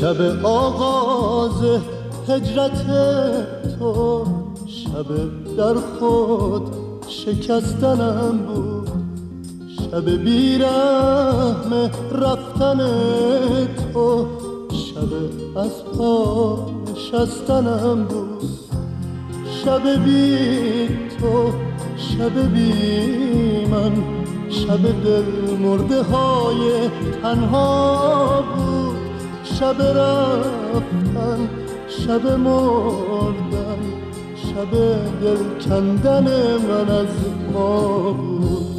شب آغاز هجرت تو، شب در خود شکستنم بود، شب بیرحم رفتن تو، شب از پا نشستنم بود. شب بی تو، شب بی من، شب دل مرده های تنها بود. شب رفتن، شب مردن، شب دل کندن من از ما بود.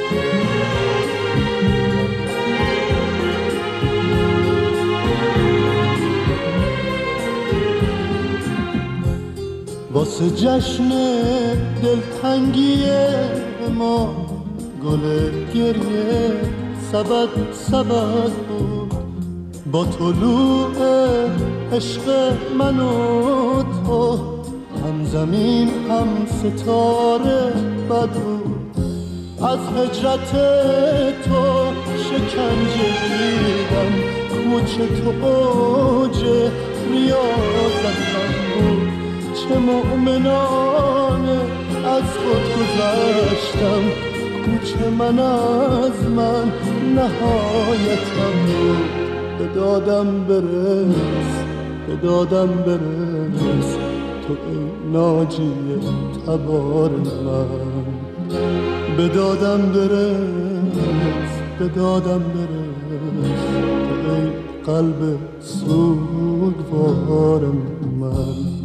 واسه جشن دلتنگی ما گل گریه سبد سبد بود. با طلوع عشق من و تو هم زمین هم ستاره بد بود. از هجرت تو شکنجه دیدم، کوچه تو اوج ریاضتم بود. چه مؤمنانه از خود گذشتم، کوچه من از من نهایتم بود. به دادم برس، به دادم برس، تو ای ناجی تبار من. به دادم برس، به دادم برس، تو ای قلب سوگوار من.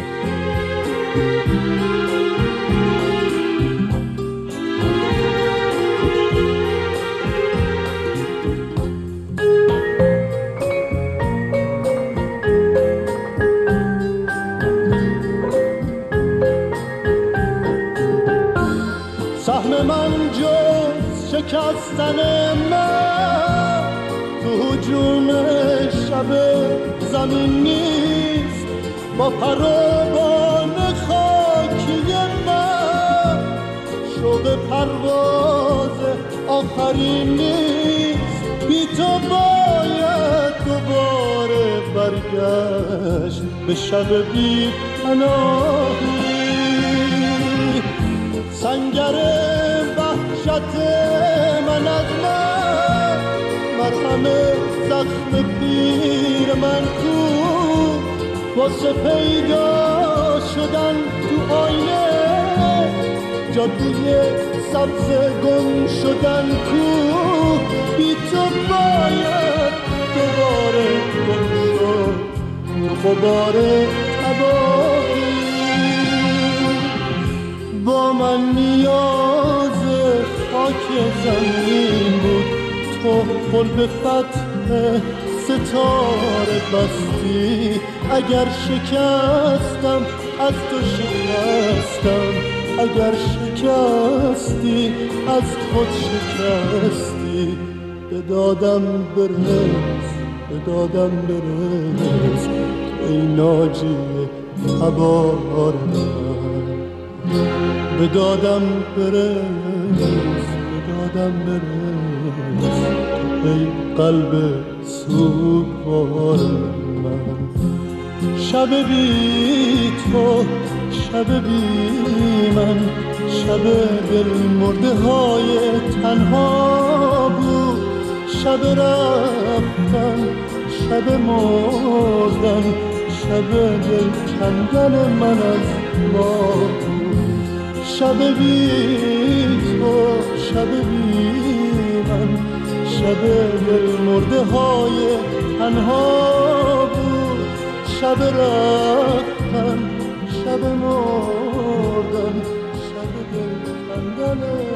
سهم من جز شکستن من تو هجوم شب زمین نیست. با پروبان خاکی من شوق پرواز آخرین نیست. بی تو باید دوباره برگشت به شب بی پناهی. سنگر وحشت من از من، مرهم زخم پیر من کو. واسه پیدا شدن تو آینه، جادوی سبز گم شدن کو. بی تو باید دوباره گم شد تو غبار تباهی. با من نیاز خاک زمین بود، تو قلب فتح ستاره بستی. اگر شکستم از تو شکستم، اگر شکستی از خود شکستی. به دادم برس، به دادم برس، ای ناجی تبار من. به دادم برس، به دادم برس، ای قلب سوگوار من. شب بی تو، شب بی من، شب دل مرده های تنها بود. شب رفتن، شب مردن، شب دل کندن من از ما بود. شب بی تو، شب بی من، شب دل مرده های تنها بود. شب رفتن، شب مردن، شب دل کندن